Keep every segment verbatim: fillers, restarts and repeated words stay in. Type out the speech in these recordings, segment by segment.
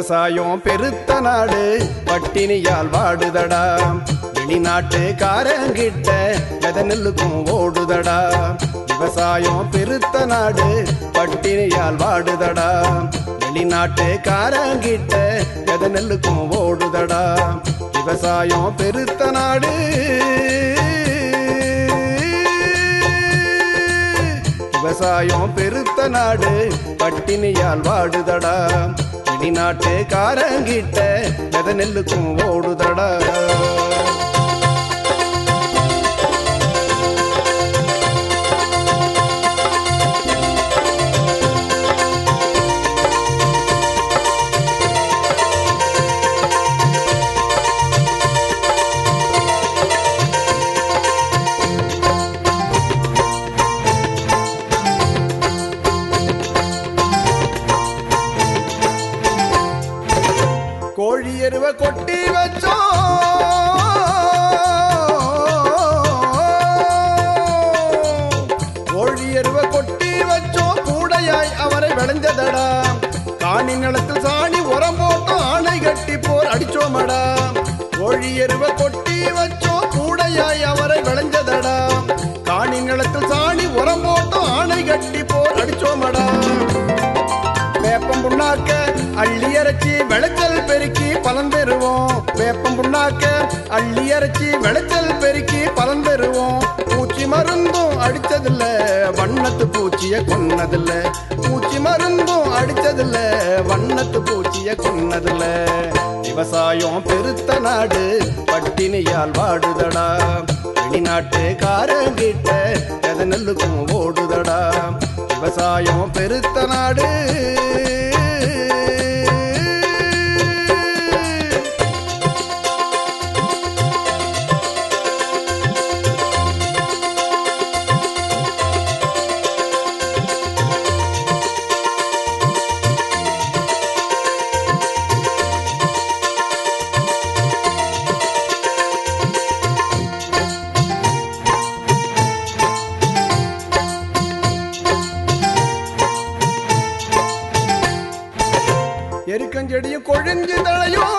விவசாயம் பெருத்த நாடு பட்டினியால் வாடுதடா. வெளிநாட்டு காரங்கிட்ட வெத நெல்லுக்கும் ஓடுதடா. விவசாயம் பெருத்த நாடு பட்டினியால் வாடுதடா. வெளிநாட்டு காரங்கிட்ட வெத நெல்லுக்கும் ஓடுதடா. விவசாயம் பெருத்த நாடு விவசாயம் பெருத்த நாடு பட்டினியால் வாடுதடா. வெளிநாட்டு காரங்கிட்ட வெத நெல்லுக்கும் ஓடுதடா. கோழி எருவ கொட்டி வச்சோம், கோழி எருவ கொட்டி வச்சோம், கூடையாய் அவரை விளைஞ்சதடா. காணி நிலத்தில் சாணி உரம் போட்டோம், ஆணை கட்டி போர் அடிச்சோமடா. கோழி எருவ கொட்டி வச்சோம், கூடையாய் அவரை விளைஞ்சதடா. காணி நிலத்தில் சாணி உரம் போட்டோம், ஆணை கட்டி போர் அடிச்சோமடா. வேப்பம் புண்ணாக்க அள்ளி அரைச்சி விளைச்சல் பெருக்கி பலன் பெறுவோம். வேப்பம் புண்ணாக்க அள்ளி அரைச்சி விளைச்சல் பெருக்கி பலன் பெறுவோம். பூச்சி மருந்தும் அடிச்சதில்ல, வண்ணத்து பூச்சிய கொன்னதில்ல. பூச்சி மருந்தும் அடிச்சதில்ல, வண்ணத்து பூச்சிய கொன்னதில்ல. விவசாயம் பெருத்த நாடு பட்டினியால் வாடுதடா. வெளிநாட்டு காரங்கிட்ட வெத நெல்லுக்கும் ஓடுதடா. விவசாயம் பெருத்த நாடு எருக்கஞ்செடியும் கொழிஞ்சு தழையும்,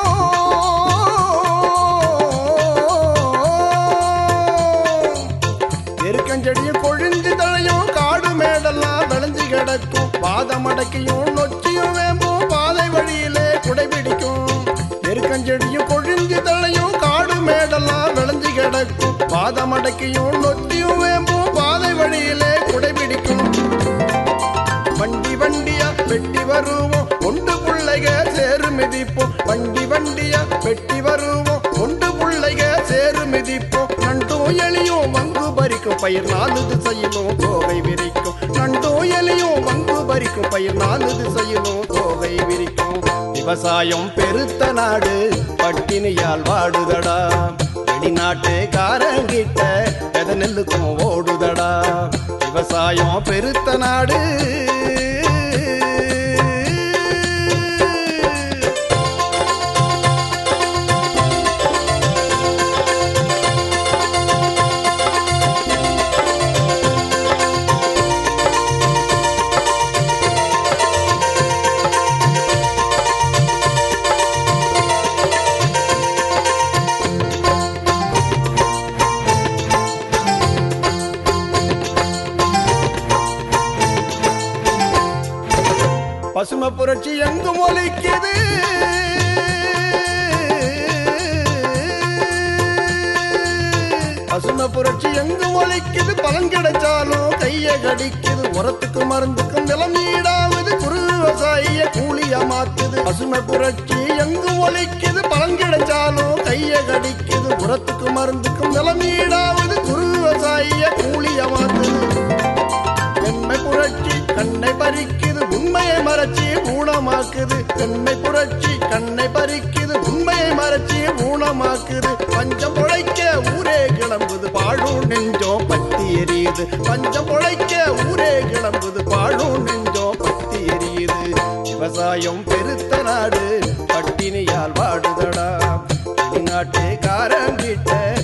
எருக்கஞ்செடியும் கொழிஞ்சு தழையும், காடு மேடெல்லாம் விளைஞ்சு கிடக்கும். பாதம் அடக்கியும் நொச்சியும் வேம்பும் பாதை வழியிலே குடைபிடிக்கும். எருக்கஞ்செடியும் கொழிஞ்சு தழையும், காடு மேடெல்லாம் விளைஞ்சு கிடக்கும். பாதம் அடக்கியும் நொச்சியும் வேம்பும் பாதை வழியிலே குடைபிடிக்கும். வண்டி வண்டியா வெட்டி வருவோம், ஒன்று புள்ளைக சேரு மிதிப்போம். வண்டி வண்டியா வெட்டி வருவோம், ஒன்று புள்ளைக சேரு மிதிப்போம். நண்டும் எலியும் வங்கு பறிக்கும், பயிர் நாலு திசையிலும் தோகை விரிக்கும். நண்டும் எலியும் வங்கு பறிக்கும், பயிர் நாலு திசையிலும் தோகை விரிக்கும். விவசாயம் பெருத்த நாடு பட்டினியால் வாடுதடா. வெளிநாட்டு காரங்கிட்ட வெத நெல்லுக்கும் ஓடுதடா. விவசாயம் பெருத்த நாடு பசுமை புரட்சி எங்கும் ஒலிக்குது. பசுமை புரட்சி எங்கும் ஒலிக்குது, பலன் கிடைச்சாலும் கைய கடிக்குது. உரத்துக்கு மருந்துக்கும் நிலம் ஈடாவது, குறு விவசாயிய கூலியா மாத்துது. பசுமை புரட்சி எங்கும் ஒலிக்குது, பலன் கிடைச்சாலும் கைய கடிக்குது. உரத்துக்கு மருந்துக்கும் நிலம் ஈடாவது, குறு விவசாயிய கூலியா மாத்துது. வெண்மை புரட்சி கண்ணை பறிக்குது, உண்மையை மறைச்சி ஊனமாக்குது. வெண்மை புரட்சி கண்ணை பறிக்குது, உண்மையை மறைச்சி ஊனமாக்குது. பஞ்சம் பொழைக்க ஊரே கிளம்புது, பாழும் நெஞ்சோம் பத்தி எரியுது. பஞ்சம் பொழைக்க ஊரே கிளம்புது, பாழும் நெஞ்சோம் பத்தி எரியுது. விவசாயம் பெருத்த நாடு பட்டினியால் வாடுதடா. வெளிநாட்டு காரங்கிட்ட